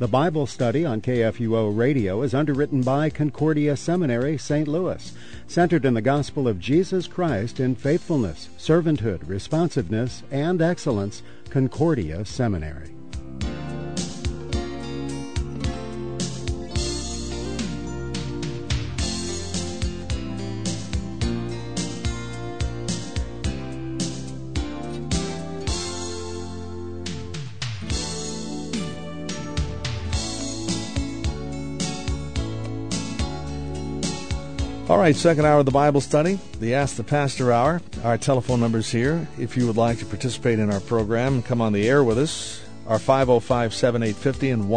The Bible study on KFUO Radio is underwritten by Concordia Seminary, St. Louis, centered in the gospel of Jesus Christ in faithfulness, servanthood, responsiveness, and excellence. Concordia Seminary. All right, second hour of the Bible study, the Ask the Pastor Hour. Our telephone numbers here. If you would like to participate in our program and come on the air with us, are 505-7850 and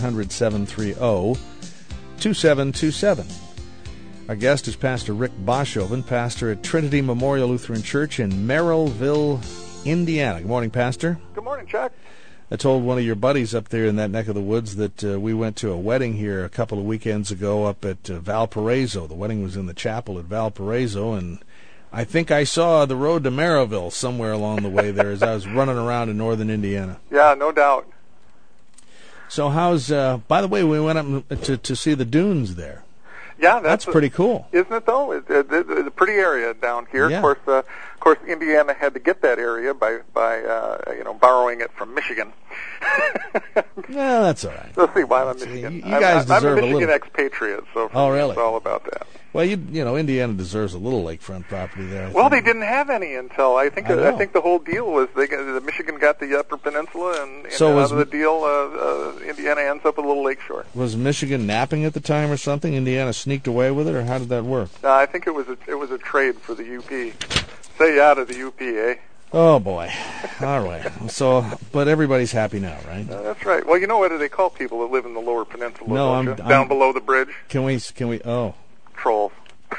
1-800-730-2727. Our guest is Pastor Rick Boshoven, pastor at Trinity Memorial Lutheran Church in Merrillville, Indiana. Good morning, Pastor. Good morning, Chuck. I told one of your buddies up there in that neck of the woods that we went to a wedding here a couple of weekends ago up at Valparaiso. The wedding was in the chapel at Valparaiso, and I think I saw the road to Merrillville somewhere along the way there as I was running around in northern Indiana. Yeah, no doubt. So how's, by the way, we went up to see the dunes there. Yeah, that's pretty cool. Isn't it, though? It's a pretty area down here. Yeah. Of course, Indiana had to get that area by borrowing it from Michigan. No, that's all right. Let's see why I'm Michigan. You guys deserve I'm a Michigan little expatriate, so really? It's all about that. Well, you know, Indiana deserves a little lakefront property there. Well, they didn't have any until I think the whole deal was the Michigan got the Upper Peninsula, and so out of the deal, Indiana ends up with a little lakeshore. Was Michigan napping at the time or something? Indiana sneaked away with it, or how did that work? I think it was a trade for the UP. Stay out of the UP, eh? Oh boy! All right. So, but everybody's happy now, right? That's right. Well, you know what do they call people that live in the Lower Peninsula? No, I'm down below the bridge. Can we? Oh. Trolls.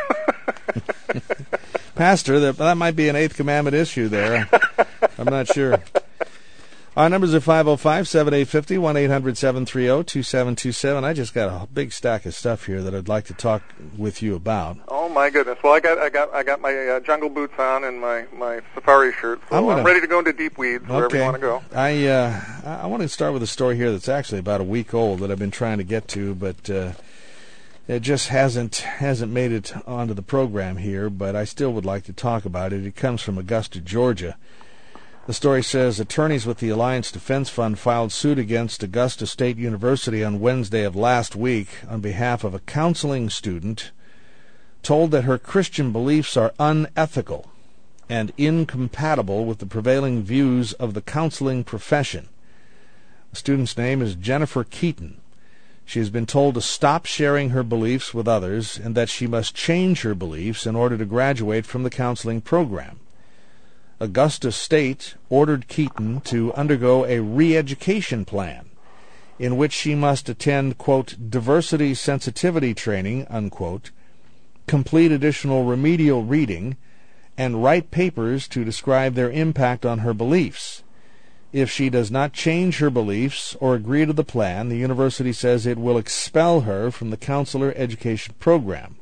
Pastor, that might be an Eighth Commandment issue there. I'm not sure. Our numbers are 505-7850, 1-800-730-2727. I just got a big stack of stuff here that I'd like to talk with you about. Oh my goodness! Well, I got my jungle boots on and my safari shirt, so I'm ready to go into deep weeds wherever you want to go. I want to start with a story here that's actually about a week old that I've been trying to get to, but it just hasn't made it onto the program here, but I still would like to talk about it. It comes from Augusta, Georgia. The story says, attorneys with the Alliance Defense Fund filed suit against Augusta State University on Wednesday of last week on behalf of a counseling student told that her Christian beliefs are unethical and incompatible with the prevailing views of the counseling profession. The student's name is Jennifer Keaton. She has been told to stop sharing her beliefs with others and that she must change her beliefs in order to graduate from the counseling program. Augusta State ordered Keaton to undergo a re-education plan in which she must attend, quote, diversity sensitivity training, unquote, complete additional remedial reading, and write papers to describe their impact on her beliefs. If she does not change her beliefs or agree to the plan, the university says it will expel her from the counselor education program.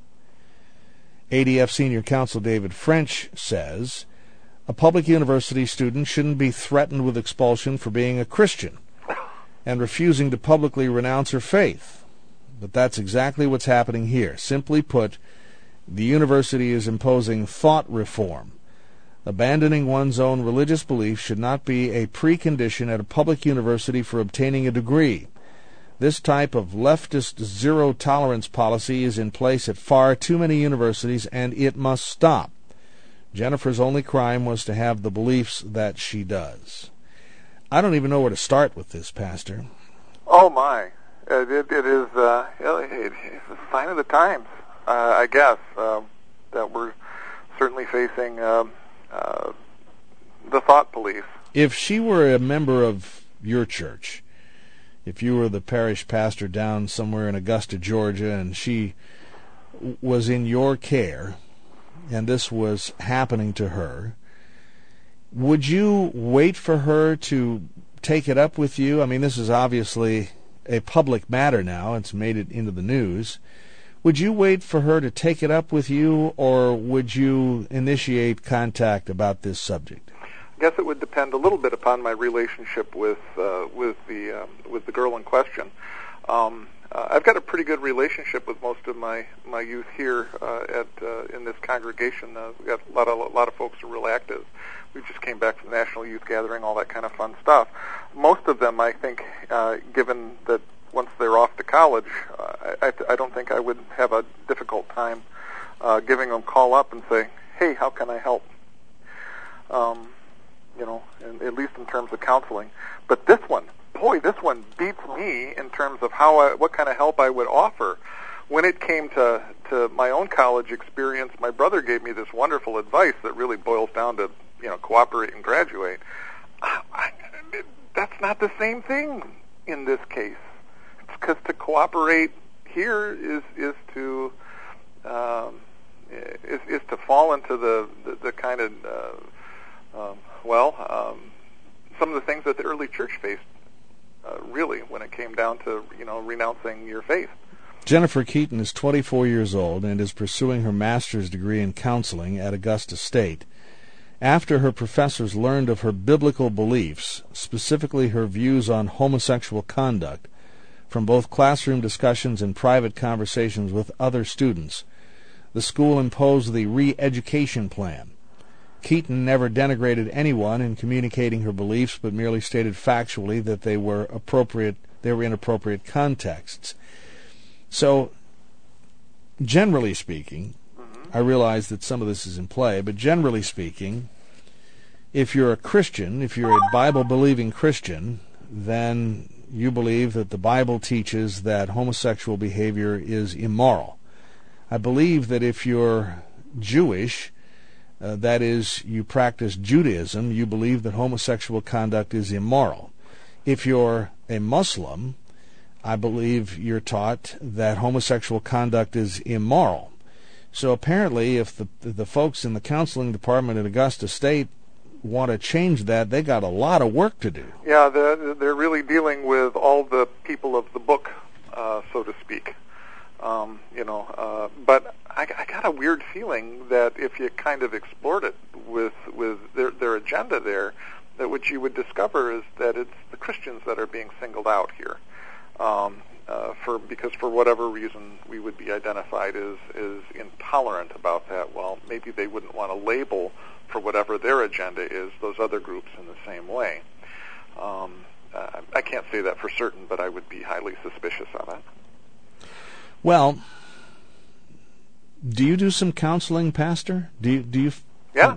ADF Senior Counsel David French says, a public university student shouldn't be threatened with expulsion for being a Christian and refusing to publicly renounce her faith. But that's exactly what's happening here. Simply put, the university is imposing thought reform. Abandoning one's own religious beliefs should not be a precondition at a public university for obtaining a degree. This type of leftist zero-tolerance policy is in place at far too many universities, and it must stop. Jennifer's only crime was to have the beliefs that she does. I don't even know where to start with this, Pastor. Oh, my. It is it's a sign of the times, I guess, that we're certainly facing the thought police. If she were a member of your church, if you were the parish pastor down somewhere in Augusta, Georgia, and she was in your care, and this was happening to her, would you wait for her to take it up with you? I mean, this is obviously a public matter now. It's made it into the news. Would you wait for her to take it up with you, or would you initiate contact about this subject? guess it would depend a little bit upon my relationship with the girl in question. I've got a pretty good relationship with most of my youth here in this congregation. We've got a lot of folks who are real active. We just came back from the National Youth Gathering, all that kind of fun stuff. Most of them, I think, given that once they're off to college, I don't think I would have a difficult time giving them a call up and say, hey, how can I help? At least in terms of counseling. But this one beats me in terms of what kind of help I would offer. When it came to my own college experience, my brother gave me this wonderful advice that really boils down to, cooperate and graduate. That's not the same thing in this case. Because to cooperate here is to fall into the kind of some of the things that the early church faced, really, when it came down to, renouncing your faith. Jennifer Keaton is 24 years old and is pursuing her master's degree in counseling at Augusta State. After her professors learned of her biblical beliefs, specifically her views on homosexual conduct, from both classroom discussions and private conversations with other students, the school imposed the re-education plan. Keaton never denigrated anyone in communicating her beliefs, but merely stated factually that they were in appropriate contexts. So, generally speaking, I realize that some of this is in play, but generally speaking, if you're a Christian, if you're a Bible-believing Christian, then you believe that the Bible teaches that homosexual behavior is immoral. I believe that if you're Jewish, that is, you practice Judaism, you believe that homosexual conduct is immoral. If you're a Muslim, I believe you're taught that homosexual conduct is immoral. So apparently, if the folks in the counseling department at Augusta State want to change that, they got a lot of work to do. Yeah, they're really dealing with all the people of the book, so to speak. But I got a weird feeling that if you kind of explored it with their agenda there, that what you would discover is that it's the Christians that are being singled out here, because for whatever reason we would be identified as intolerant about that. Well, maybe they wouldn't want to label, for whatever their agenda is, those other groups in the same way. I can't say that for certain, but I would be highly suspicious of it. Well, do you do some counseling, Pastor? Do you? Yeah.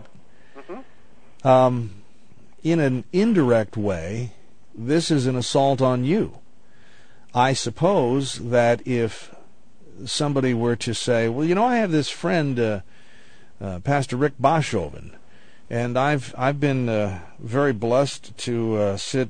In an indirect way, this is an assault on you. I suppose that if somebody were to say, well, I have this friend, Pastor Rick Boschoven, and I've been very blessed to sit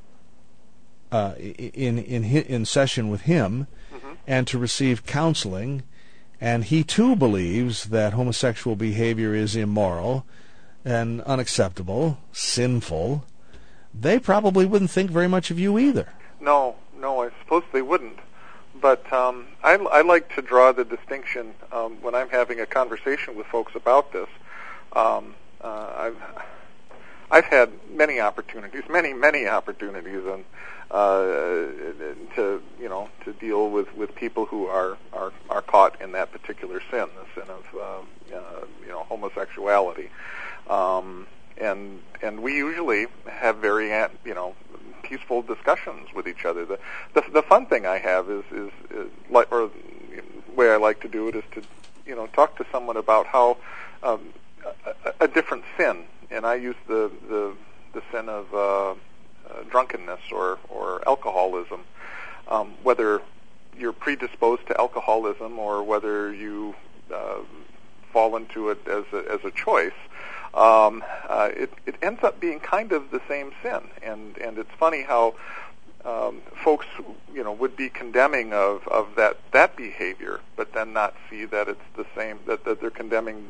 in session with him and to receive counseling, and he too believes that homosexual behavior is immoral and unacceptable, sinful. They probably wouldn't think very much of you either. No, I suppose they wouldn't. But I like to draw the distinction when I'm having a conversation with folks about this. I've had many opportunities, many opportunities, and to deal with people who are caught in that particular sin, the sin of homosexuality, and we usually have very peaceful discussions with each other. The fun thing I have is like, or the way I like to do it is to talk to someone about how a different sin, and I use the sin of drunkenness or alcoholism, whether you're predisposed to alcoholism or whether you fall into it as a choice. It ends up being kind of the same sin, and it's funny how folks would be condemning of that behavior, but then not see that it's the same, that they're condemning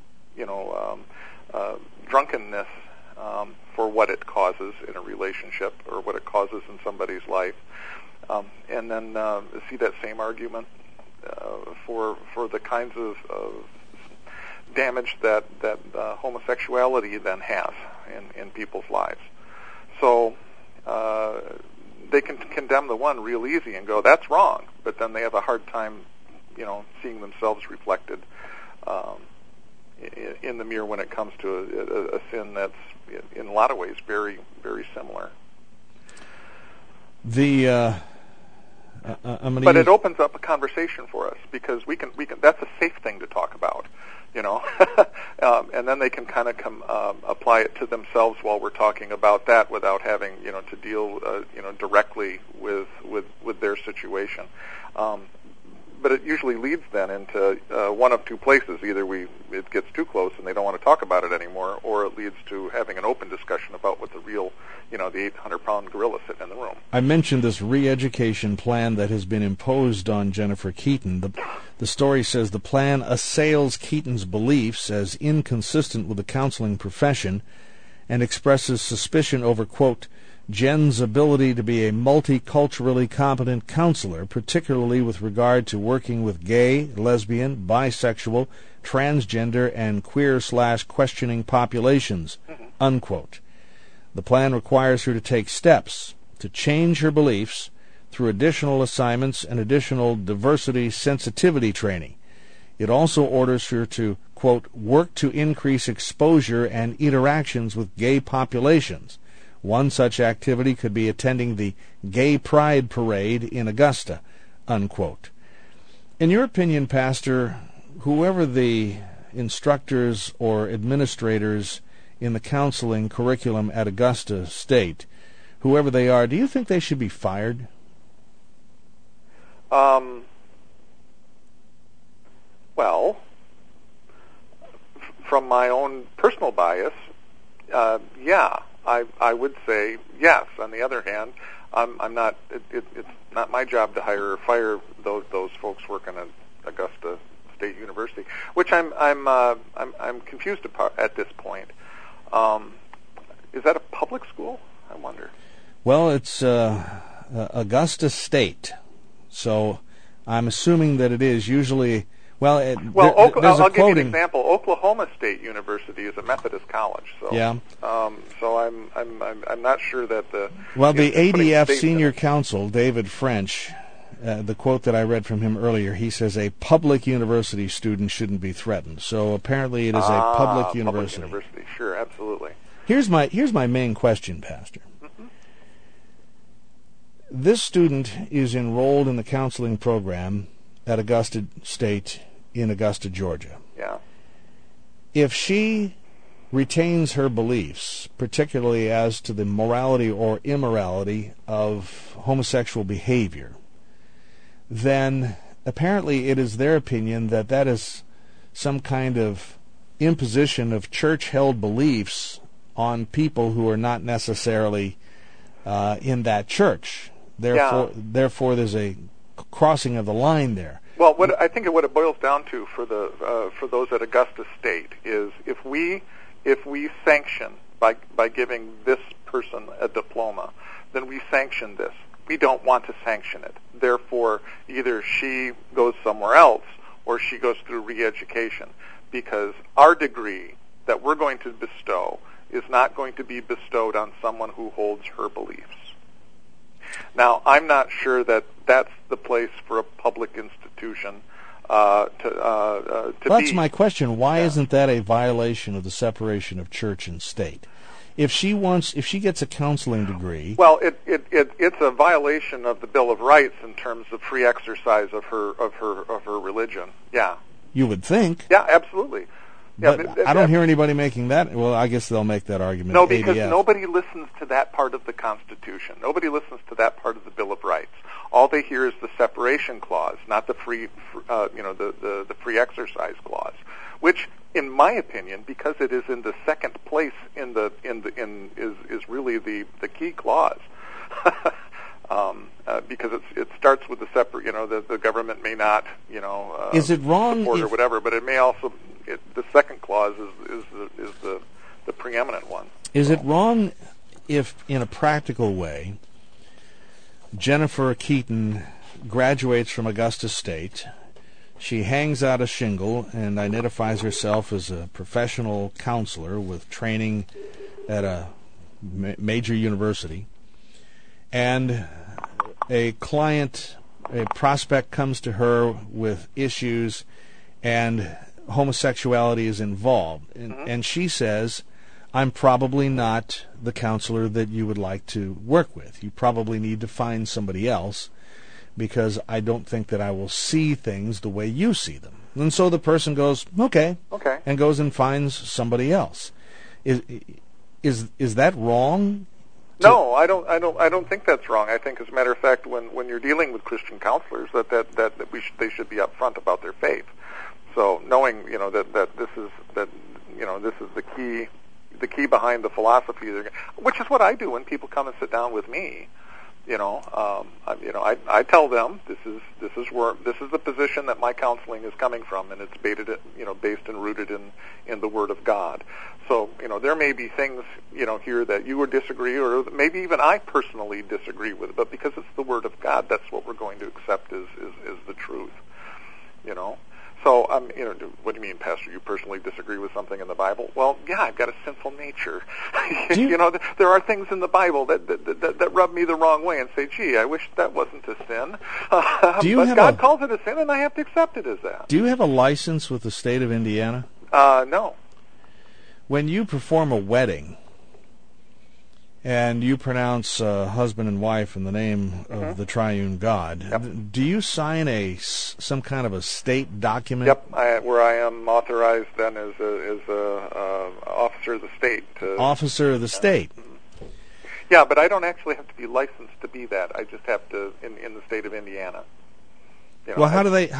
drunkenness for what it causes in a relationship or what it causes in somebody's life, and then see that same argument for the kinds of damage that homosexuality then has in people's lives. So they can condemn the one real easy and go, that's wrong, but then they have a hard time, seeing themselves reflected in the mirror when it comes to a sin that's in a lot of ways very, very similar. But it opens up a conversation for us because we can. That's a safe thing to talk about, and then they can kind of apply it to themselves while we're talking about that without having to deal directly with their situation. But it usually leads then into one of two places. Either it gets too close and they don't want to talk about it anymore, or it leads to having an open discussion about what the real, the 800-pound gorilla sitting in the room. I mentioned this re-education plan that has been imposed on Jennifer Keaton. The story says the plan assails Keaton's beliefs as inconsistent with the counseling profession and expresses suspicion over, quote, Jen's ability to be a multiculturally competent counselor, particularly with regard to working with gay, lesbian, bisexual, transgender, and queer/questioning populations, unquote. The plan requires her to take steps to change her beliefs through additional assignments and additional diversity sensitivity training. It also orders her to, quote, work to increase exposure and interactions with gay populations. One such activity could be attending the Gay Pride Parade in Augusta, unquote. In your opinion, Pastor, whoever the instructors or administrators in the counseling curriculum at Augusta State, whoever they are, do you think they should be fired? Well, from my own personal bias, yeah. I would say yes. On the other hand, I'm not. It's not my job to hire or fire those folks working at Augusta State University, which I'm confused at this point. Is that a public school? I wonder. Well, it's Augusta State, so I'm assuming that it is usually. Well, I'll give you an example. Oklahoma State University is a Methodist college, so yeah. So I'm not sure that the the ADF senior counsel David French, the quote that I read from him earlier, he says a public university student shouldn't be threatened. So apparently it is a public university. Public university, sure, absolutely. Here's my main question, Pastor. Mm-hmm. This student is enrolled in the counseling program at Augusta State in Augusta, Georgia. Yeah. If she retains her beliefs, particularly as to the morality or immorality of homosexual behavior, then apparently it is their opinion that that is some kind of imposition of church-held beliefs on people who are not necessarily in that church. Therefore, there's a crossing of the line there. Well, I think what it boils down to for those at Augusta State is if we sanction by giving this person a diploma, then we sanction this. We don't want to sanction it. Therefore, either she goes somewhere else or she goes through re-education, because our degree that we're going to bestow is not going to be bestowed on someone who holds her beliefs. Now, I'm not sure that that's the place for a public institution to be. That's my question. Why isn't that a violation of the separation of church and state? If she gets a counseling degree, well, it's a violation of the Bill of Rights in terms of free exercise of her religion. Yeah. You would think. Yeah, absolutely. But I don't hear anybody making that. Well, I guess they'll make that argument. No, because nobody listens to that part of the Constitution. Nobody listens to that part of the Bill of Rights. All they hear is the separation clause, not the free exercise clause, which, in my opinion, because it is in the second place is really the key clause. Because it starts with the separate, the government may not, is it wrong support or whatever, but it may also, the second clause is the preeminent one. Is it wrong if, in a practical way, Jennifer Keaton graduates from Augusta State, She hangs out a shingle and identifies herself as a professional counselor with training at a major university. And a prospect comes to her with issues, and homosexuality is involved. And she says, I'm probably not the counselor that you would like to work with. You probably need to find somebody else, because I don't think that I will see things the way you see them. And so the person goes, okay, and goes and finds somebody else. Is that wrong? No, I don't think that's wrong. I think, as a matter of fact, when you're dealing with Christian counselors, they should be upfront about their faith. So knowing, that this is the key behind the philosophy, which is what I do when people come and sit down with me. I tell them this is the position that my counseling is coming from, and it's based and rooted in the Word of God. So there may be things here that you would disagree, or maybe even I personally disagree with, but because it's the Word of God, that's what we're going to accept as the truth. So, what do you mean, Pastor? You personally disagree with something in the Bible? Well, yeah, I've got a sinful nature. There are things in the Bible that rub me the wrong way and say, gee, I wish that wasn't a sin. But God calls it a sin, and I have to accept it as that. Do you have a license with the state of Indiana? No. When you perform a wedding, and you pronounce husband and wife in the name of the triune God, yep. Do you sign some kind of a state document? Yep, where I am authorized then as a officer of the state. Officer of the state. Yeah, but I don't actually have to be licensed to be that. I just have to in the state of Indiana. Well, how do they?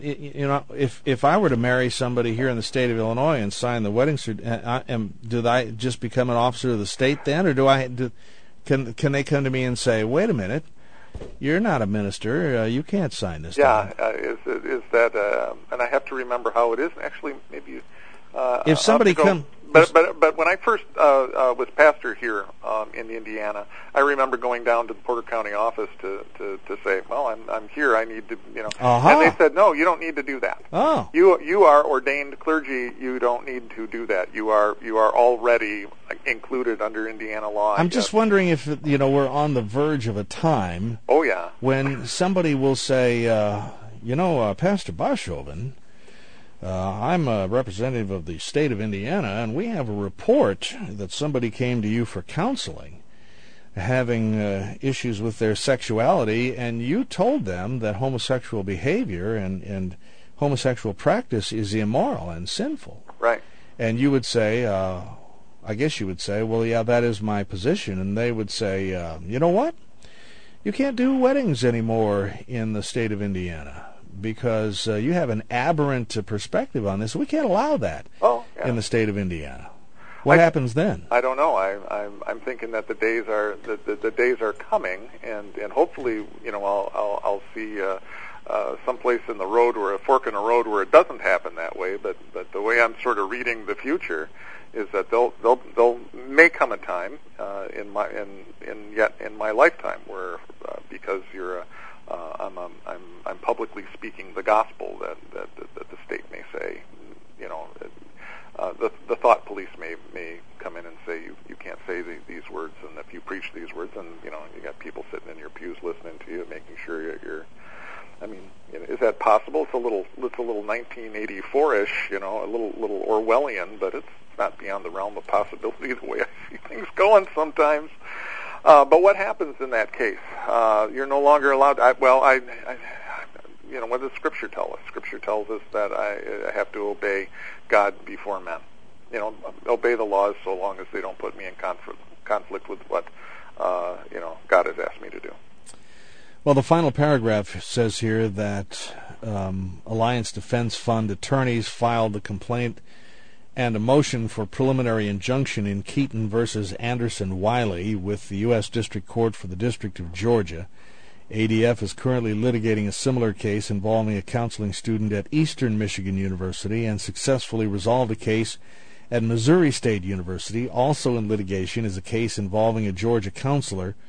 If I were to marry somebody here in the state of Illinois and sign the wedding certificate, do I just become an officer of the state then, or can they come to me and say, wait a minute, you're not a minister, you can't sign this? Yeah, is that? And I have to remember how it is. Actually, maybe if somebody comes. But when I first was pastor here in Indiana, I remember going down to the Porter County office to say, well, I'm here. I need to, And they said, no, you don't need to do that. Oh. You are ordained clergy. You don't need to do that. You are already included under Indiana law. I'm just wondering if we're on the verge of a time. Oh yeah. When somebody will say, Pastor Boschoven, I'm a representative of the state of Indiana, and we have a report that somebody came to you for counseling, having issues with their sexuality, and you told them that homosexual behavior and homosexual practice is immoral and sinful. Right. And you would say, I guess you would say, well, yeah, that is my position. And they would say, you know what? You can't do weddings anymore in the state of Indiana, because you have an aberrant perspective on this. We can't allow that in the state of Indiana. What happens then? I don't know. I'm thinking that the days are coming, and hopefully, I'll see someplace in the road, or a fork in the road, where it doesn't happen that way. But the way I'm sort of reading the future is that they'll may come a time in my lifetime where because you're I'm publicly speaking the gospel that the state may say, the thought police may come in and say you can't say these words, and if you preach these words, and you got people sitting in your pews listening to you, making sure you're. I mean, is that possible? It's a little 1984-ish, a little Orwellian, but it's not beyond the realm of possibility the way I see things going sometimes. But what happens in that case? You're no longer allowed. What does Scripture tell us? Scripture tells us that I have to obey God before men. Obey the laws so long as they don't put me in conflict with what God has asked me to do. Well, the final paragraph says here that Alliance Defense Fund attorneys filed the complaint and a motion for preliminary injunction in Keaton versus Anderson Wiley with the U.S. District Court for the District of Georgia. ADF is currently litigating a similar case involving a counseling student at Eastern Michigan University and successfully resolved a case at Missouri State University. Also in litigation is a case involving a Georgia counselor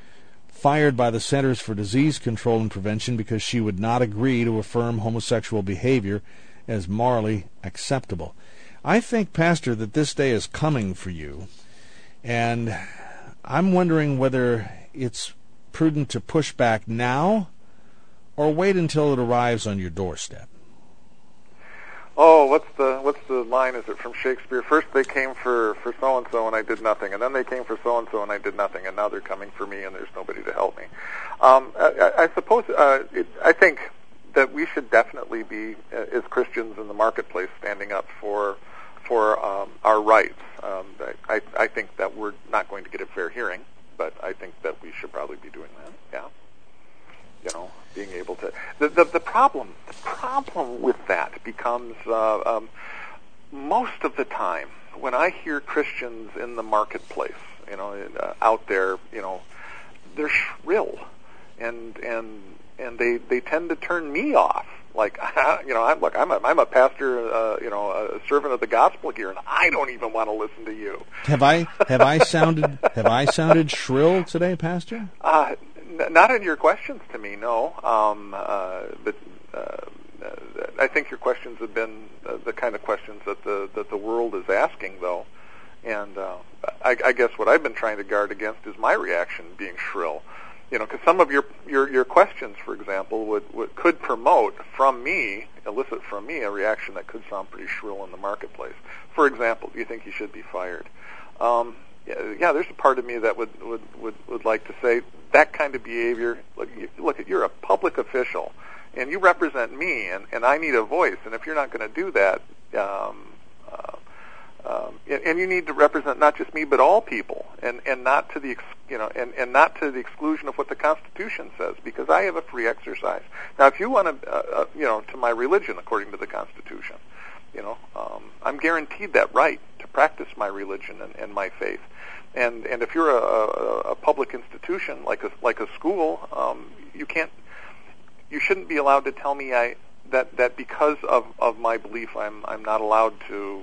fired by the Centers for Disease Control and Prevention because she would not agree to affirm homosexual behavior as morally acceptable. I think, Pastor, that this day is coming for you, and I'm wondering whether it's prudent to push back now or wait until it arrives on your doorstep. Oh, what's the line? Is it from Shakespeare? First they came for so-and-so and I did nothing, and then they came for so-and-so and I did nothing, and now they're coming for me and there's nobody to help me. I suppose, I think that we should definitely be, as Christians in the marketplace, standing up for our rights. I think that we're not going to get a fair hearing, but I think that we should probably be doing that, yeah. You know, being able to... The problem with that becomes, most of the time, when I hear Christians in the marketplace, you know, out there, you know, they're shrill, and they tend to turn me off. Like, you know, I'm a pastor, you know, a servant of the gospel here, and I don't even want to listen to you. Have I sounded shrill today, Pastor? Not in your questions to me, no. But I think your questions have been the kind of questions that the world is asking, though. And I guess what I've been trying to guard against is my reaction being shrill. You know, because some of your questions, for example, could elicit from me a reaction that could sound pretty shrill in the marketplace. For example, do you think he should be fired? Yeah, there's a part of me that would like to say that kind of behavior. Look, you're a public official, and you represent me, and I need a voice. And if you're not going to do that, and you need to represent not just me but all people, and not to the and not to the exclusion of what the Constitution says, because I have a free exercise. Now, if you want to, to my religion according to the Constitution, I'm guaranteed that right to practice my religion and my faith. And if you're a public institution like a school, you shouldn't be allowed to tell me that because of my belief I'm not allowed to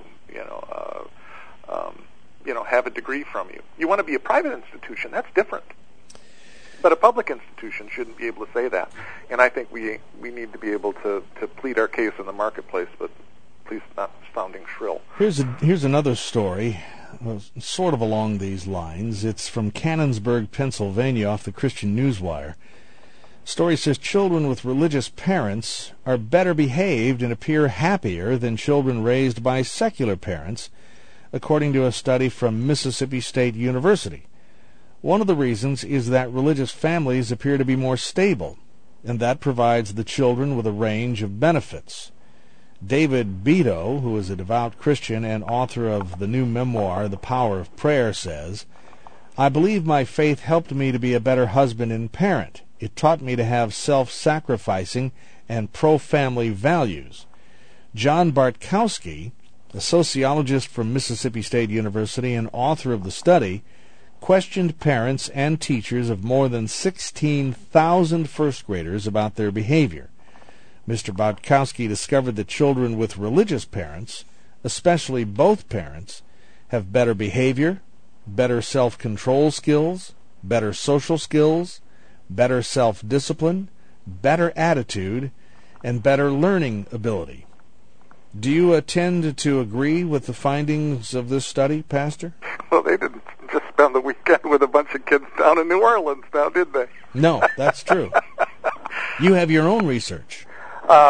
have a degree from you. You want to be a private institution, that's different. But a public institution shouldn't be able to say that. And I think we need to be able to plead our case in the marketplace, but please not sounding shrill. Here's another story, sort of along these lines. It's from Canonsburg, Pennsylvania, off the Christian Newswire. Story says children with religious parents are better behaved and appear happier than children raised by secular parents, according to a study from Mississippi State University. One of the reasons is that religious families appear to be more stable, and that provides the children with a range of benefits. David Beto, who is a devout Christian and author of the new memoir, The Power of Prayer, says, "I believe my faith helped me to be a better husband and parent. It taught me to have self-sacrificing and pro-family values." John Bartkowski, a sociologist from Mississippi State University and author of the study, questioned parents and teachers of more than 16,000 first graders about their behavior. Mr. Bartkowski discovered that children with religious parents, especially both parents, have better behavior, better self-control skills, better social skills, better self-discipline, better attitude, and better learning ability. Do you tend to agree with the findings of this study, Pastor? Well, they didn't just spend the weekend with a bunch of kids down in New Orleans now, did they? No, that's true. You have your own research. I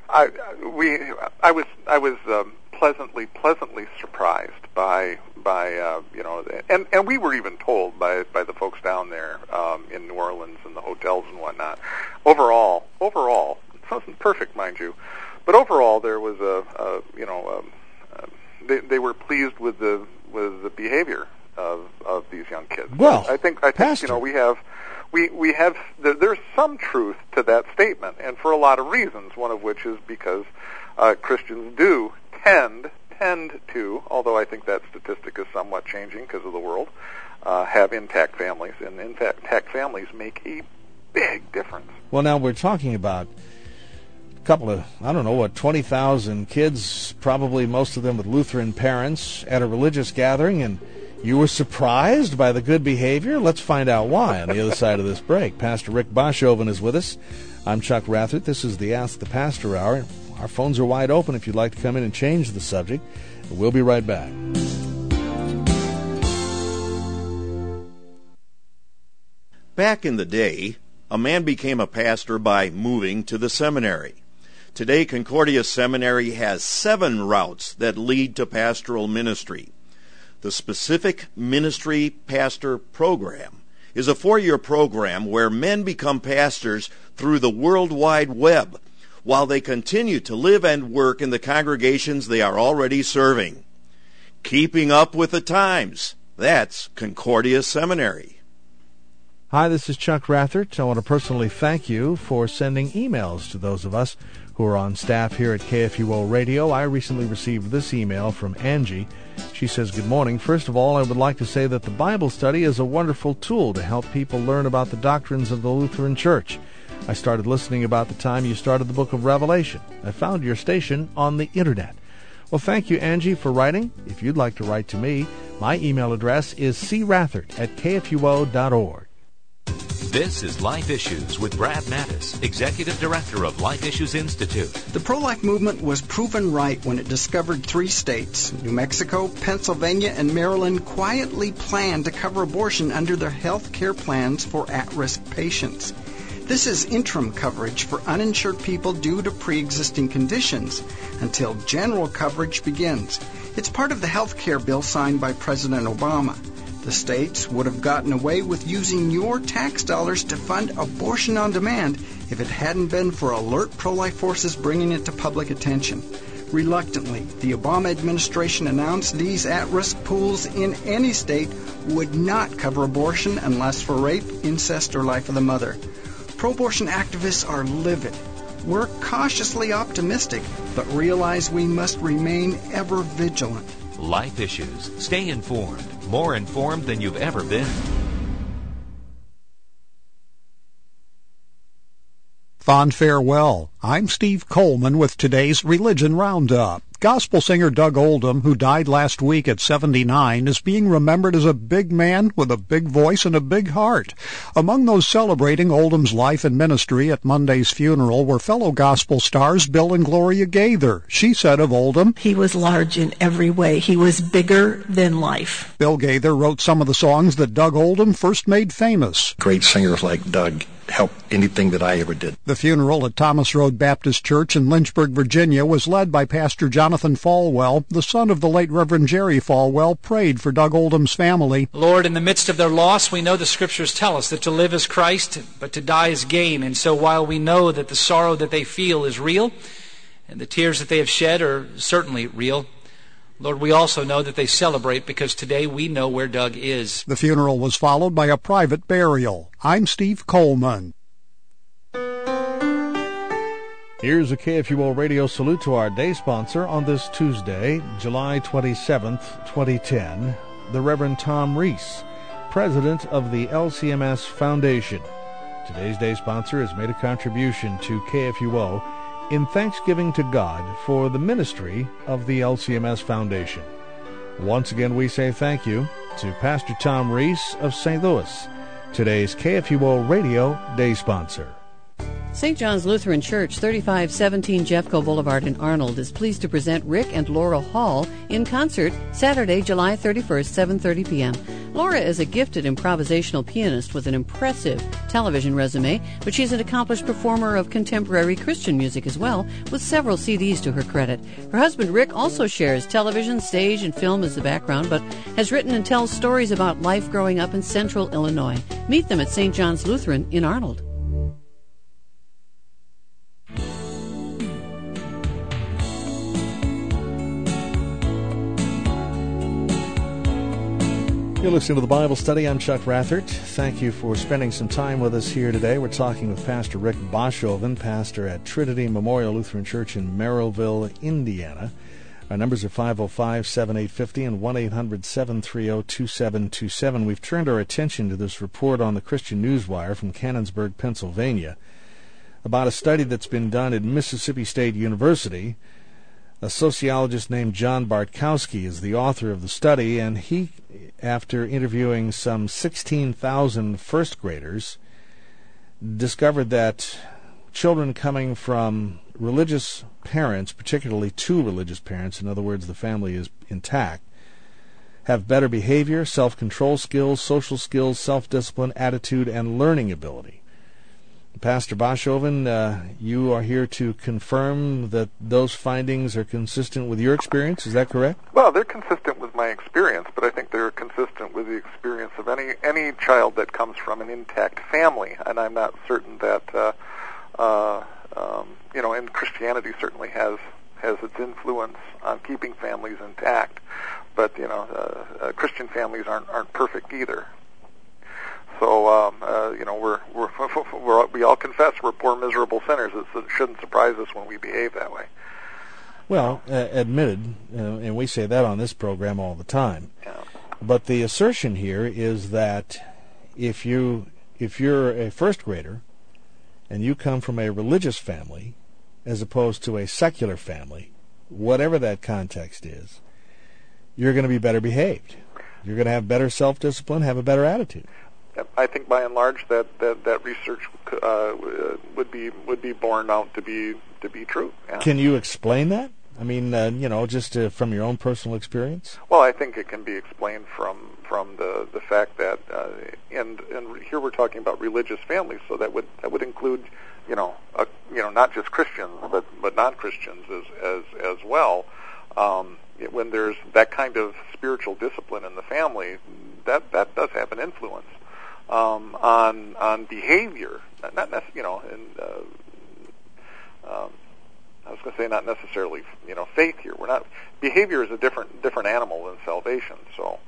was pleasantly surprised by and we were even told by the folks down there in New Orleans and the hotels and whatnot. Overall, it wasn't perfect, mind you, but overall there was they were pleased with the behavior of these young kids. Well, I think Pastor, we have there's some truth to that statement, and for a lot of reasons. One of which is because Christians do tend to, although I think that statistic is somewhat changing because of the world, have intact families, and intact families make a big difference. Well, now we're talking about a couple of, 20,000 kids, probably most of them with Lutheran parents, at a religious gathering, and You were surprised by the good behavior? Let's find out why on the other side of this break. Pastor Rick Boschoven is with us. I'm Chuck Rathert. This is the Ask the Pastor Hour. Our phones are wide open if you'd like to come in and change the subject. We'll be right back. Back in the day, a man became a pastor by moving to the seminary. Today, Concordia Seminary has 7 routes that lead to pastoral ministry. The Specific Ministry Pastor Program is a 4-year program where men become pastors through the World Wide Web while they continue to live and work in the congregations they are already serving. Keeping up with the times. That's Concordia Seminary. Hi, this is Chuck Rathert. I want to personally thank you for sending emails to those of us who are on staff here at KFUO Radio. I recently received this email from Angie. She says, "Good morning. First of all, I would like to say that the Bible study is a wonderful tool to help people learn about the doctrines of the Lutheran Church. I started listening about the time you started the book of Revelation. I found your station on the Internet." Well, thank you, Angie, for writing. If you'd like to write to me, my email address is crathert@kfuo.org. This is Life Issues with Brad Mattis, Executive Director of Life Issues Institute. The pro-life movement was proven right when it discovered 3 states, New Mexico, Pennsylvania, and Maryland, quietly planned to cover abortion under their health care plans for at-risk patients. This is interim coverage for uninsured people due to pre-existing conditions until general coverage begins. It's part of the health care bill signed by President Obama. The states would have gotten away with using your tax dollars to fund abortion on demand if it hadn't been for alert pro-life forces bringing it to public attention. Reluctantly, the Obama administration announced these at-risk pools in any state would not cover abortion unless for rape, incest, or life of the mother. Pro-abortion activists are livid. We're cautiously optimistic, but realize we must remain ever vigilant. Life Issues. Stay informed. More informed than you've ever been. Fond farewell. I'm Steve Coleman with today's Religion Roundup. Gospel singer Doug Oldham, who died last week at 79, is being remembered as a big man with a big voice and a big heart. Among those celebrating Oldham's life and ministry at Monday's funeral were fellow gospel stars Bill and Gloria Gaither. She said of Oldham, "He was large in every way. He was bigger than life." Bill Gaither wrote some of the songs that Doug Oldham first made famous. Great singers like Doug help anything that I ever did. The funeral at Thomas Road Baptist Church in Lynchburg, Virginia, was led by Pastor Jonathan Falwell. The son of the late Reverend Jerry Falwell prayed for Doug Oldham's family. Lord, in the midst of their loss, we know the Scriptures tell us that to live is Christ, but to die is gain. And so while we know that the sorrow that they feel is real, and the tears that they have shed are certainly real, Lord, we also know that they celebrate because today we know where Doug is. The funeral was followed by a private burial. I'm Steve Coleman. Here's a KFUO Radio salute to our day sponsor on this Tuesday, July 27th, 2010, the Reverend Tom Reese, President of the LCMS Foundation. Today's day sponsor has made a contribution to KFUO in thanksgiving to God for the ministry of the LCMS Foundation. Once again, we say thank you to Pastor Tom Reese of St. Louis, today's KFUO Radio Day sponsor. St. John's Lutheran Church, 3517 Jeffco Boulevard in Arnold, is pleased to present Rick and Laura Hall in concert Saturday, July 31st, 7:30 p.m. Laura is a gifted improvisational pianist with an impressive television resume, but she's an accomplished performer of contemporary Christian music as well, with several CDs to her credit. Her husband Rick also shares television, stage, and film as the background, but has written and tells stories about life growing up in central Illinois. Meet them at St. John's Lutheran in Arnold. You're listening to the Bible Study. I'm Chuck Rathert. Thank you for spending some time with us here today. We're talking with Pastor Rick Boschoven, pastor at Trinity Memorial Lutheran Church in Merrillville, Indiana. Our numbers are 505-7850 and 1-800-730-2727. We've turned our attention to this report on the Christian Newswire from Canonsburg, Pennsylvania, about a study that's been done at Mississippi State University A sociologist named John Bartkowski is the author of the study, and he, after interviewing some 16,000 first graders, discovered that children coming from religious parents, particularly two religious parents, in other words, the family is intact, have better behavior, self-control skills, social skills, self-discipline, attitude, and learning ability. Pastor Boschoven, you are here to confirm that those findings are consistent with your experience. Is that correct? Well, they're consistent with my experience, but I think they're consistent with the experience of any child that comes from an intact family. And I'm not certain that, and Christianity certainly has its influence on keeping families intact. But Christian families aren't perfect either. So we all confess we're poor, miserable sinners. It shouldn't surprise us when we behave that way. Well, admitted, and we say that on this program all the time. Yeah. But the assertion here is that if you're a first grader and you come from a religious family as opposed to a secular family, whatever that context is, you're going to be better behaved. You're going to have better self-discipline, have a better attitude. I think by and large that research would be borne out to be true. Yeah. Can you explain that? I mean, just from your own personal experience. Well, I think it can be explained from the fact that and here we're talking about religious families, so that would include not just Christians but non-Christians as well. When there's that kind of spiritual discipline in the family, that does have an influence on behavior. Not I was going to say not necessarily faith here. Behavior is a different animal than salvation. So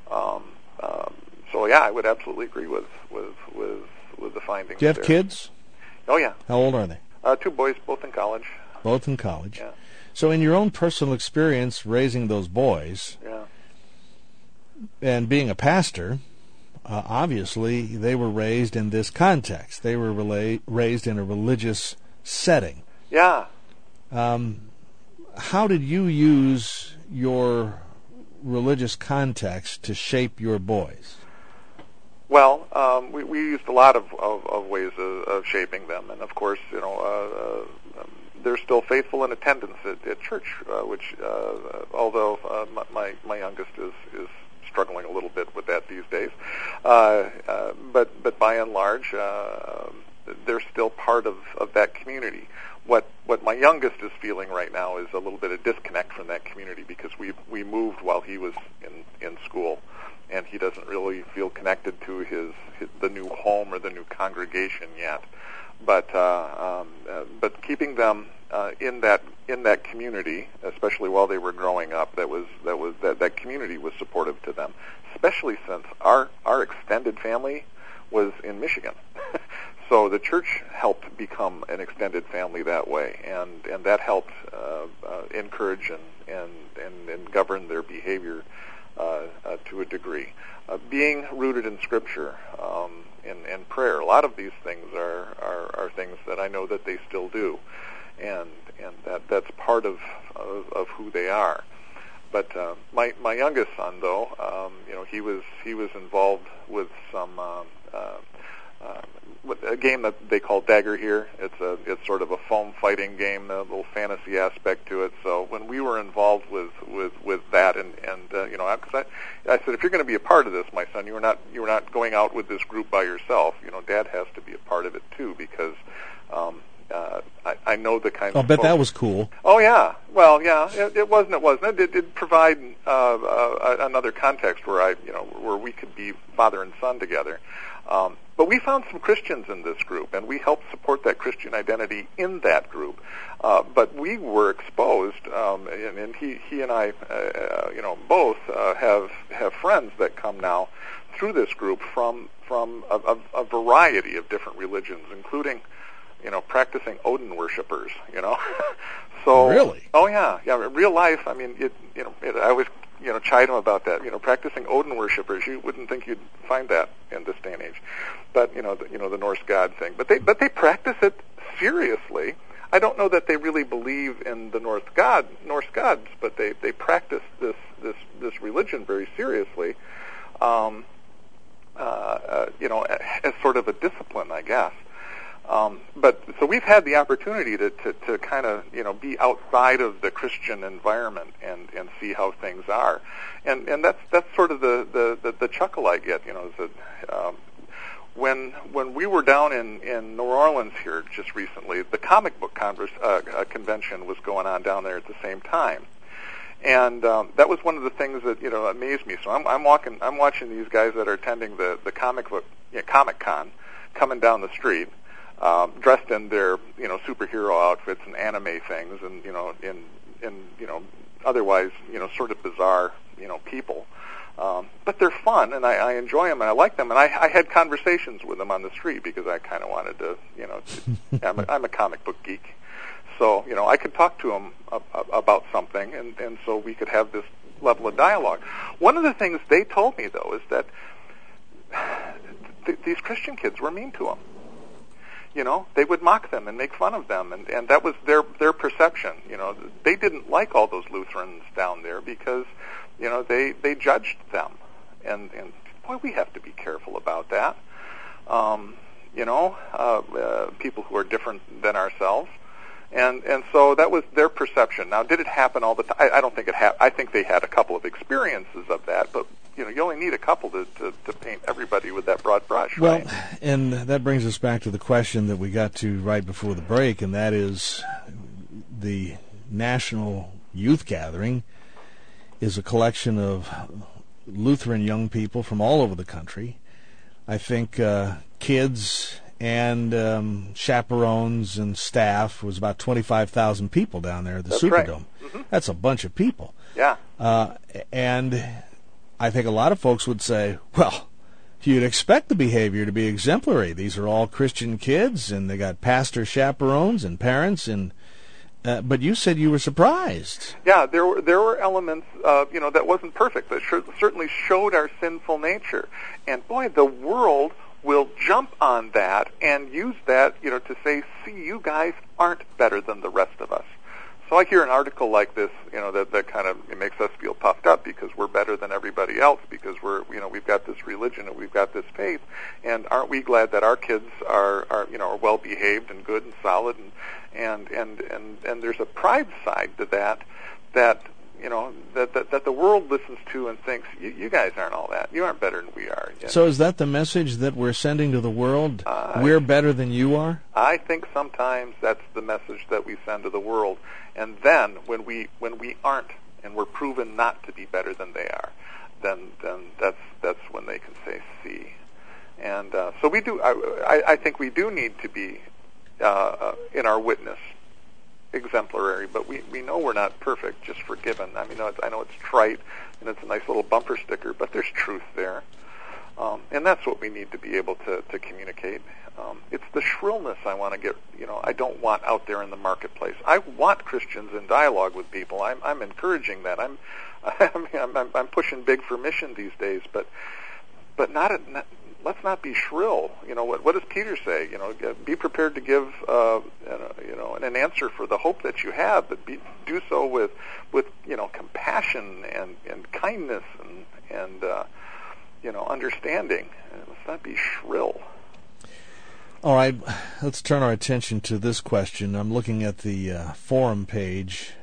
yeah, I would absolutely agree with the findings. Do you have there. Kids? Oh yeah. How old are they? 2 boys, both in college. Both in college. Yeah. So in your own personal experience raising those boys, yeah, and being a pastor, obviously they were raised in this context. They were raised in a religious setting. Yeah. How did you use your religious context to shape your boys? Well, we used a lot of ways of shaping them, and of course, they're still faithful in attendance at church, which although my youngest is struggling a little bit with that these days, but by and large, they're still part of that community. What my youngest is feeling right now is a little bit of disconnect from that community because we moved while he was in school, and he doesn't really feel connected to the new home or the new congregation yet. But keeping them in that community, especially while they were growing up, that community was supportive to them, especially since our extended family was in Michigan. So the church helped become an extended family that way, and that helped encourage and govern their behavior to a degree. Being rooted in Scripture and prayer, a lot of these things are things that I know that they still do, and that's part of who they are. But my youngest son, though, he was involved with some. A game that they call Dagger here. It's sort of a foam fighting game, a little fantasy aspect to it. So when we were involved with that, and because I said, if you're going to be a part of this, my son, you were not going out with this group by yourself. Dad has to be a part of it too, because I know the kind of. I'll bet that was cool. Oh yeah, well yeah, it wasn't. It did provide another context where where we could be father and son together. But we found some Christians in this group, and we helped support that Christian identity in that group. But we were exposed, and he and I, both have friends that come now through this group from a variety of different religions, including, practicing Odin worshipers. So really, oh yeah, real life. I mean, I always chide him about that. Practicing Odin worshipers, you wouldn't think you'd find that in this day and age. But the Norse god thing. But they practice it seriously. I don't know that they really believe in the Norse gods, but they practice this religion very seriously, as sort of a discipline, I guess. But so we've had the opportunity to kind of be outside of the Christian environment and see how things are, and that's sort of the chuckle I get, is that when we were down in New Orleans here just recently, the comic book convention was going on down there at the same time, and that was one of the things that amazed me. So I'm watching these guys that are attending the Comic Con coming down the street. Dressed in their superhero outfits and anime things, and otherwise sort of bizarre people, but they're fun, and I enjoy them, and I like them, and I had conversations with them on the street because I kind of wanted to I'm a comic book geek, so I could talk to them about something, and so we could have this level of dialogue. One of the things they told me though is that these Christian kids were mean to them. They would mock them and make fun of them, and that was their perception. They didn't like all those Lutherans down there because, they judged them, and boy, we have to be careful about that. People who are different than ourselves, and so that was their perception. Now, did it happen all the time? I don't think it happened. I think they had a couple of experiences of that, but you only need a couple to paint everybody with that broad brush, right? Well, and that brings us back to the question that we got to right before the break, and that is the National Youth Gathering is a collection of Lutheran young people from all over the country. I think kids and chaperones and staff was about 25,000 people down there at the Superdome. Right. Mm-hmm. That's a bunch of people. Yeah. And I think a lot of folks would say, well, you'd expect the behavior to be exemplary. These are all Christian kids, and they got pastor chaperones and parents, and but you said you were surprised. Yeah, there were elements, that wasn't perfect. That certainly showed our sinful nature, and boy, the world will jump on that and use that, to say, see, you guys aren't better than the rest of us. So I hear an article like this, that kind of it makes us feel puffed up because we're better than everybody else because we've got this religion and we've got this faith, and aren't we glad that our kids are well behaved and good and solid, and there's a pride side to that that the world listens to and thinks you guys aren't all that, you aren't better than we are. So is that the message that we're sending to the world? We're better than you are? I think sometimes that's the message that we send to the world. And then when we aren't, and we're proven not to be better than they are, then that's when they can say see. And so we do. I think we do need to be in our witness exemplary, but we know we're not perfect, just forgiven. I mean, I know it's trite and it's a nice little bumper sticker, but there's truth there, and that's what we need to be able to communicate. It's the shrillness I want to get. I don't want out there in the marketplace. I want Christians in dialogue with people. I'm encouraging that. I'm pushing big for mission these days, but let's not be shrill. What does Peter say? Be prepared to give an answer for the hope that you have, but do so with compassion and kindness and understanding. Let's not be shrill. All right, let's turn our attention to this question. I'm looking at the forum page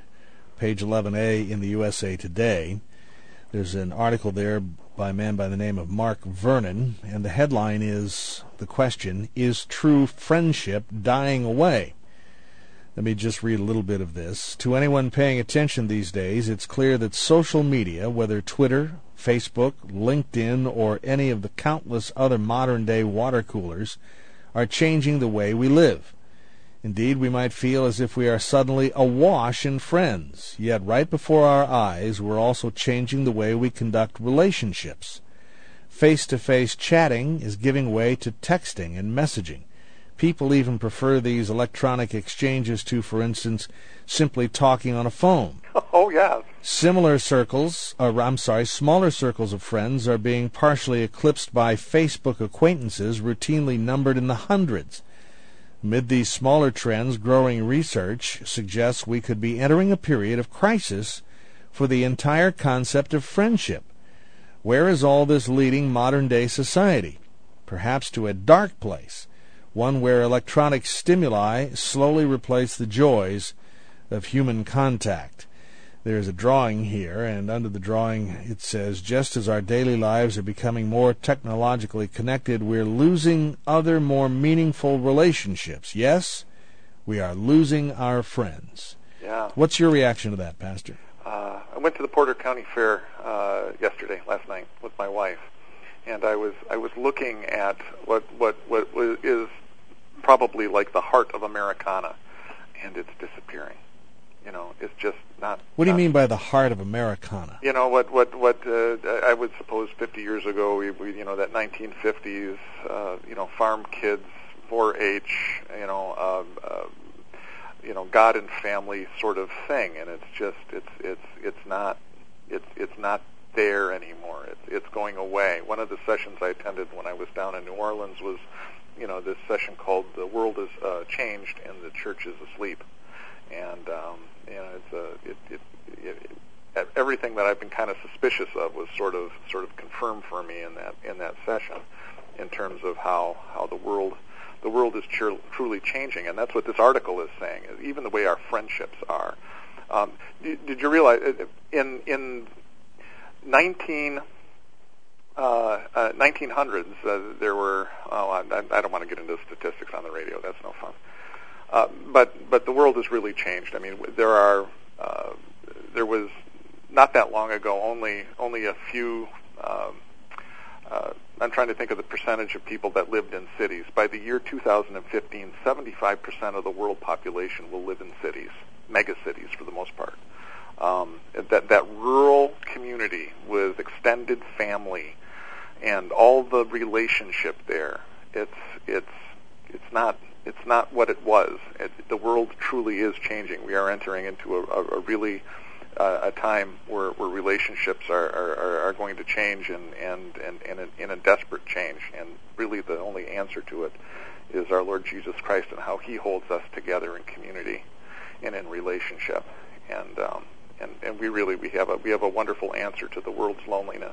11A in the USA Today. There's an article there by a man by the name of Mark Vernon, and the headline is the question, is true friendship dying away? Let me just read a little bit of this. To anyone paying attention these days, it's clear that social media, whether Twitter, Facebook, LinkedIn, or any of the countless other modern-day water coolers, are changing the way we live. Indeed, we might feel as if we are suddenly awash in friends, yet right before our eyes we're also changing the way we conduct relationships. Face-to-face chatting is giving way to texting and messaging. People even prefer these electronic exchanges to, for instance, simply talking on a phone. Oh, yeah. Smaller circles of friends are being partially eclipsed by Facebook acquaintances routinely numbered in the hundreds. Amid these smaller trends, growing research suggests we could be entering a period of crisis for the entire concept of friendship. Where is all this leading modern-day society? Perhaps to a dark place, one where electronic stimuli slowly replace the joys of human contact. There's a drawing here, and under the drawing it says, just as our daily lives are becoming more technologically connected, we're losing other more meaningful relationships. Yes, we are losing our friends. Yeah. What's your reaction to that, Pastor? I went to the Porter County Fair last night with my wife, and I was looking at what is probably like the heart of Americana, and it's disappearing. You know, it's just not. What do you mean by the heart of Americana? You know, what I would suppose 50 years ago, we that 1950s, farm kids, 4-H, God and family sort of thing, and it's just it's not there anymore. It's going away. One of the sessions I attended when I was down in New Orleans was, this session called "The World Is Changed and the Church Is Asleep," and everything that I've been kind of suspicious of was sort of confirmed for me in that session, in terms of how the world is truly changing, and that's what this article is saying. Even the way our friendships are. Did you realize in 1900s there were? I don't want to get into statistics on the radio. That's no fun. But the world has really changed. I mean, there was not that long ago only a few. I'm trying to think of the percentage of people that lived in cities. By the year 2015, 75% of the world population will live in cities, mega cities for the most part. That rural community with extended family and all the relationship there, it's not what it was. The world truly is changing. We are entering into a really a time where relationships are going to change and in a desperate change. And really the only answer to it is our Lord Jesus Christ and how He holds us together in community and in relationship. And we have a wonderful answer to the world's loneliness.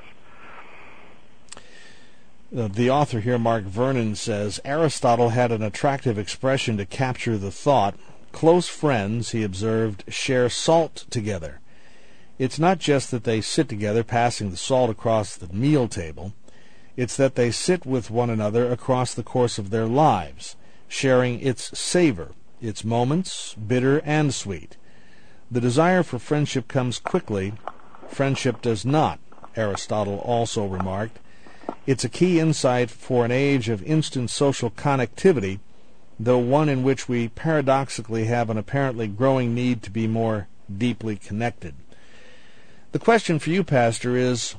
The author here, Mark Vernon, says, Aristotle had an attractive expression to capture the thought. Close friends, he observed, share salt together. It's not just that they sit together passing the salt across the meal table. It's that they sit with one another across the course of their lives, sharing its savor, its moments, bitter and sweet. The desire for friendship comes quickly. Friendship does not, Aristotle also remarked. It's a key insight for an age of instant social connectivity, though one in which we paradoxically have an apparently growing need to be more deeply connected. The question for you, Pastor, is,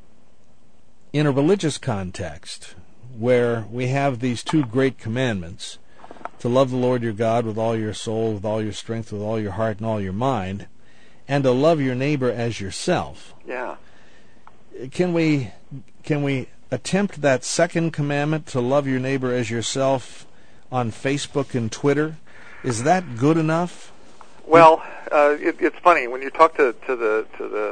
in a religious context, where we have these two great commandments, to love the Lord your God with all your soul, with all your strength, with all your heart, and all your mind, and to love your neighbor as yourself. Yeah. Can we attempt that second commandment, to love your neighbor as yourself, on Facebook and Twitter? Is that good enough? Well, it's funny when you talk to the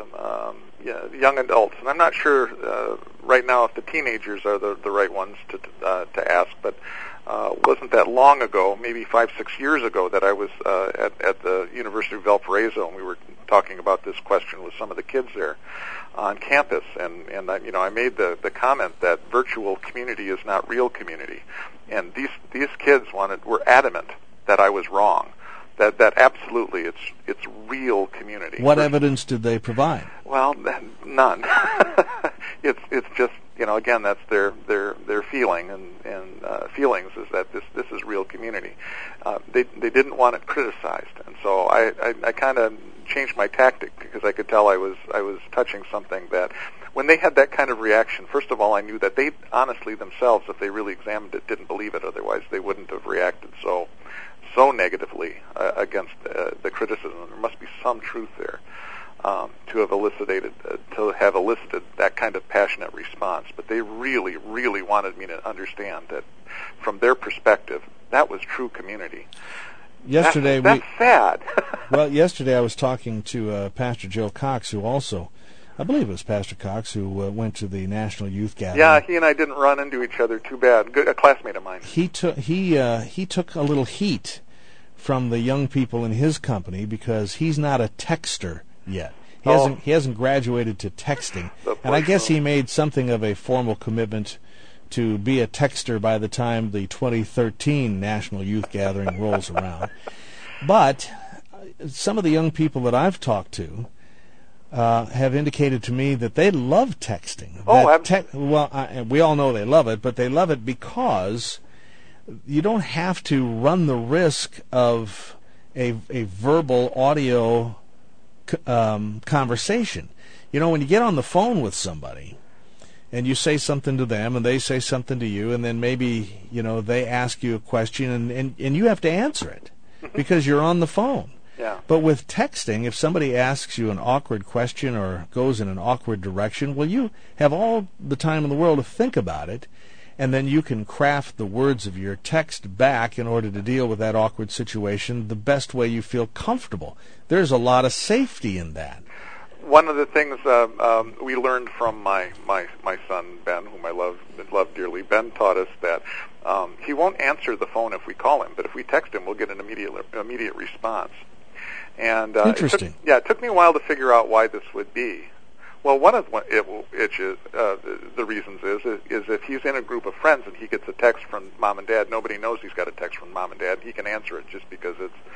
young adults, and I'm not sure right now if the teenagers are the right ones to ask, but wasn't that long ago, maybe 5-6 years ago, that I was at the University of Valparaiso, and we were talking about this question with some of the kids there on campus, and I made the comment that virtual community is not real community, and these kids were adamant that I was wrong. That absolutely it's real community. What evidence did they provide? Well, none. It's just, again, that's their feeling and feelings is that this is real community. They didn't want it criticized, and so I kind of changed my tactic because I could tell I was touching something that when they had that kind of reaction, first of all, I knew that they honestly themselves, if they really examined it, didn't believe it. Otherwise, they wouldn't have reacted so negatively against the criticism. There must be some truth there to have elicited that kind of passionate response. But they really, really wanted me to understand that from their perspective, That was true community. Yesterday that's sad. Well, yesterday I was talking to Pastor Joe Cox, who also, I believe it was Pastor Cox, who went to the National Youth Gathering. Yeah, he and I didn't run into each other too bad. A classmate of mine. He took a little heat from the young people in his company because he's not a texter yet. He hasn't graduated to texting, and I guess he made something of a formal commitment to be a texter by the time the 2013 National Youth Gathering rolls around. But some of the young people that I've talked to have indicated to me that they love texting. We all know they love it, but they love it because you don't have to run the risk of a verbal audio conversation. You know, when you get on the phone with somebody and you say something to them and they say something to you, and then maybe, you know, they ask you a question and you have to answer it because you're on the phone. Yeah. But with texting, if somebody asks you an awkward question or goes in an awkward direction, well, you have all the time in the world to think about it, and then you can craft the words of your text back in order to deal with that awkward situation the best way you feel comfortable. There's a lot of safety in that. One of the things we learned from my son, Ben, whom I love dearly, Ben taught us that he won't answer the phone if we call him, but if we text him, we'll get an immediate response. And interesting. It took me a while to figure out why this would be. Well, one of the reasons is if he's in a group of friends and he gets a text from mom and dad, nobody knows he's got a text from mom and dad. He can answer it just because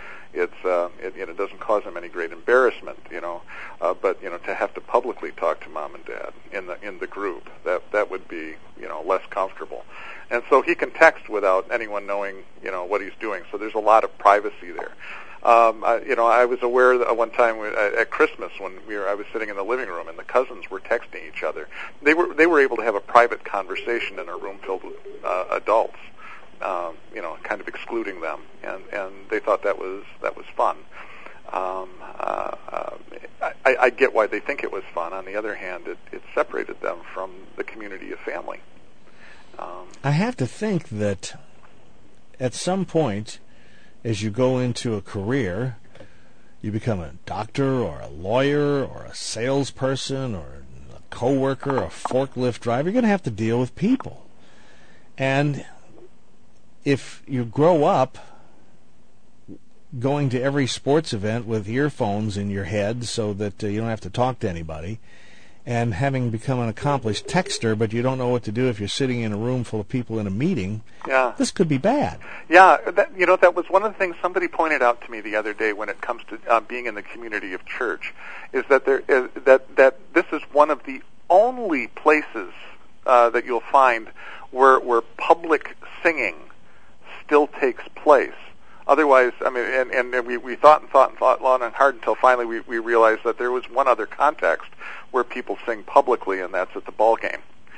it doesn't cause him any great embarrassment, but to have to publicly talk to mom and dad in the group, that would be less comfortable. And so he can text without anyone knowing what he's doing. So there's a lot of privacy there. I was aware that one time at Christmas when I was sitting in the living room and the cousins were texting each other. They were able to have a private conversation in a room filled with adults, kind of excluding them, and they thought that was fun. I get why they think it was fun. On the other hand, it separated them from the community of family. I have to think that at some point, as you go into a career, you become a doctor or a lawyer or a salesperson or a coworker or a forklift driver. You're going to have to deal with people. And if you grow up going to every sports event with earphones in your head so that you don't have to talk to anybody, and having become an accomplished texter, but you don't know what to do if you're sitting in a room full of people in a meeting, this could be bad. Yeah, that was one of the things somebody pointed out to me the other day when it comes to being in the community of church, is that that this is one of the only places that you'll find where public singing still takes place. Otherwise, I mean, and we thought long and hard until finally we realized that there was one other context where people sing publicly, and that's at the ball game.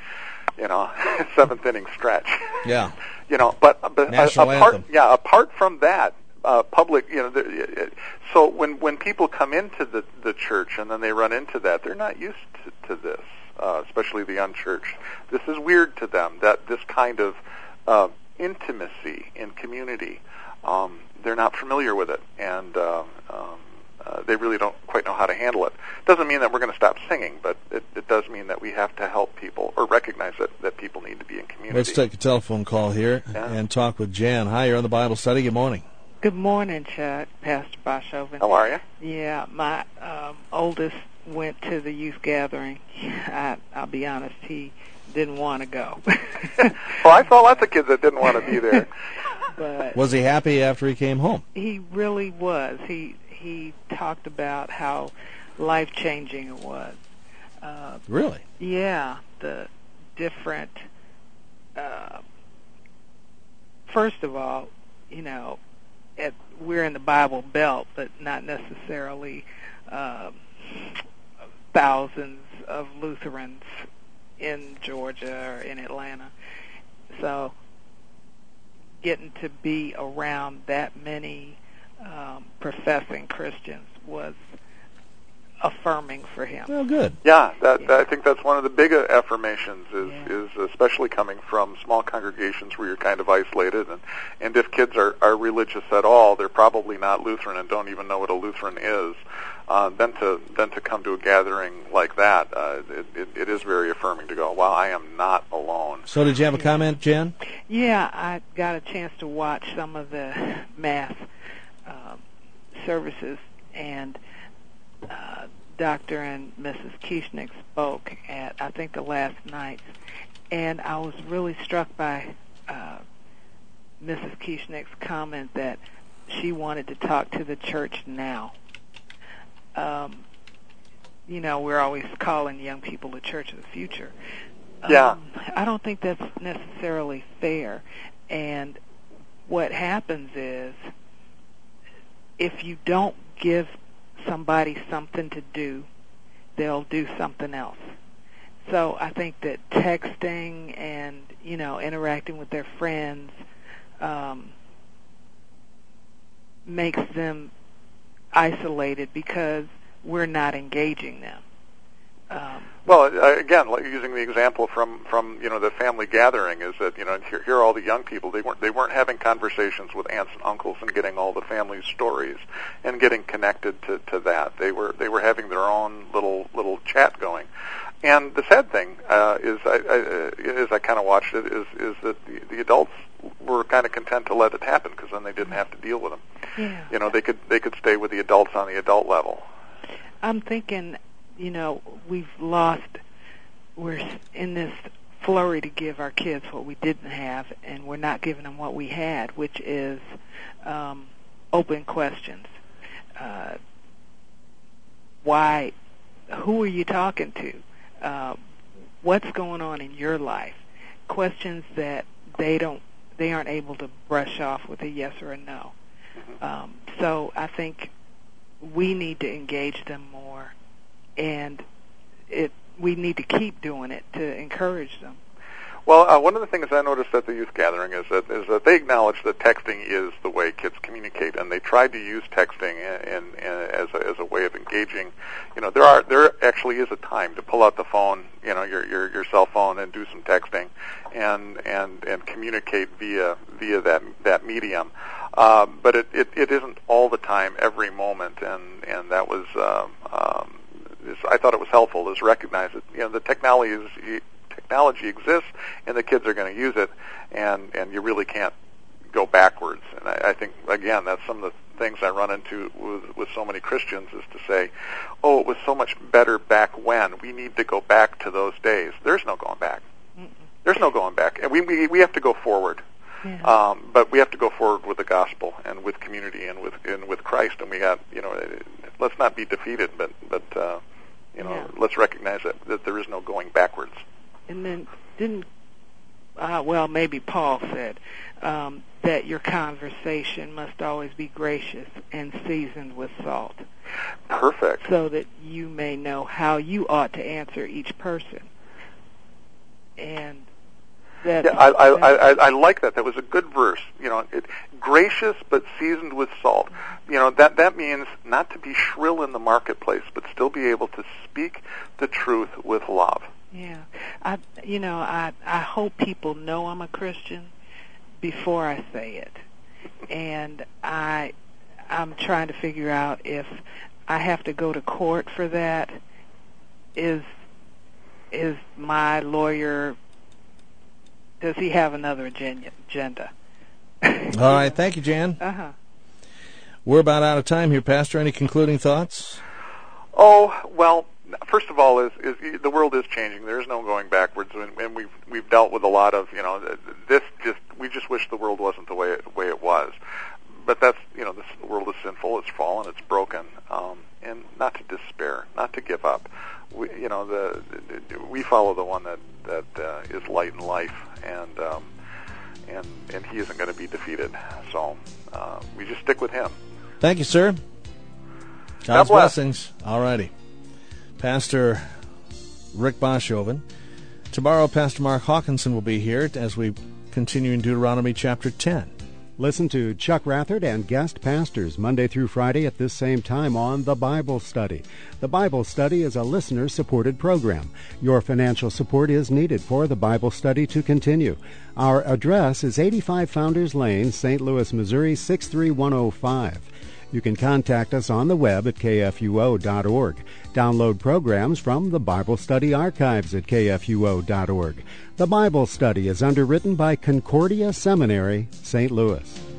Seventh inning stretch. Yeah. But National anthem. Apart from that, public. So when people come into the church and then they run into that, they're not used to this, especially the unchurched. This is weird to them. That this kind of intimacy in community. They're not familiar with it, and they really don't quite know how to handle it. Doesn't mean that we're going to stop singing, but it does mean that we have to help people or recognize that people need to be in community. Let's take a telephone call here and talk with Jan. Hi, you're on the Bible study. Good morning. Good morning, Chuck, Pastor Boshoven. How are you? Yeah, my oldest went to the youth gathering. I'll be honest, he didn't want to go. Well, I saw lots of kids that didn't want to be there. But was he happy after he came home? He really was. He talked about how life-changing it was. Really? Yeah, the different. First of all, we're in the Bible Belt, but not necessarily thousands of Lutherans in Georgia or in Atlanta. So getting to be around that many professing Christians was affirming for him. Oh, good. Yeah, I think that's one of the big affirmations is especially coming from small congregations where you're kind of isolated, and if kids are religious at all, they're probably not Lutheran and don't even know what a Lutheran is. Then to come to a gathering like that, it is very affirming to go, wow, I am not alone. So did you have a comment, Jen? Yeah, I got a chance to watch some of the Mass services, and Dr. and Mrs. Kieschnick spoke at, I think, the last night, and I was really struck by Mrs. Kieschnick's comment that she wanted to talk to the church now. We're always calling young people the church of the future. Yeah. I don't think that's necessarily fair. And what happens is, if you don't give somebody something to do, they'll do something else. So I think that texting and, interacting with their friends makes them isolated because we're not engaging them. Well, again, like using the example from the family gathering, is that here are all the young people. They weren't having conversations with aunts and uncles and getting all the family stories and getting connected to that. They were having their own little chat going. And the sad thing is I kind of watched it is that the adults were kind of content to let it happen because then they didn't have to deal with them. Yeah. They could stay with the adults on the adult level. I'm thinking, we're in this flurry to give our kids what we didn't have, and we're not giving them what we had, which is open questions. Why? Who are you talking to? What's going on in your life? Questions that they aren't able to brush off with a yes or a no. So I think we need to engage them more, and we need to keep doing it to encourage them. Well, one of the things I noticed at the youth gathering is that they acknowledge that texting is the way kids communicate, and they tried to use texting as a way of engaging. There actually is a time to pull out the phone, your cell phone, and do some texting, and communicate via that medium. But it isn't all the time, every moment, and that was I thought it was helpful to recognize that the technology exists, and the kids are going to use it, and you really can't go backwards. And I think, again, that's some of the things I run into with so many Christians, is to say, oh, it was so much better back when. We need to go back to those days. There's no going back. There's no going back. And we have to go forward. Yeah. But we have to go forward with the gospel and with community and with Christ. And we got, let's not be defeated, but let's recognize that there is no going backwards. And then maybe Paul said that your conversation must always be gracious and seasoned with salt. Perfect. So that you may know how you ought to answer each person. And I like that. That was a good verse. Gracious but seasoned with salt. That means not to be shrill in the marketplace, but still be able to speak the truth with love. Yeah, I hope people know I'm a Christian before I say it, and I'm trying to figure out if I have to go to court for that. Is my lawyer? Does he have another agenda? All right, thank you, Jan. We're about out of time here, Pastor. Any concluding thoughts? Oh, well, first of all, is the world is changing. There's no going backwards, and we've dealt with a lot of we just wish the world wasn't the way it was. But that's the world is sinful, it's fallen, it's broken, and not to despair, not to give up. We follow the one that is light and life, and he isn't going to be defeated. So we just stick with him. Thank you, sir. God's blessings. All righty. Pastor Rick Boschoven. Tomorrow, Pastor Mark Hawkinson will be here as we continue in Deuteronomy chapter 10. Listen to Chuck Rathert and guest pastors Monday through Friday at this same time on The Bible Study. The Bible Study is a listener-supported program. Your financial support is needed for The Bible Study to continue. Our address is 85 Founders Lane, St. Louis, Missouri, 63105. You can contact us on the web at kfuo.org. Download programs from the Bible Study archives at kfuo.org. The Bible Study is underwritten by Concordia Seminary, St. Louis.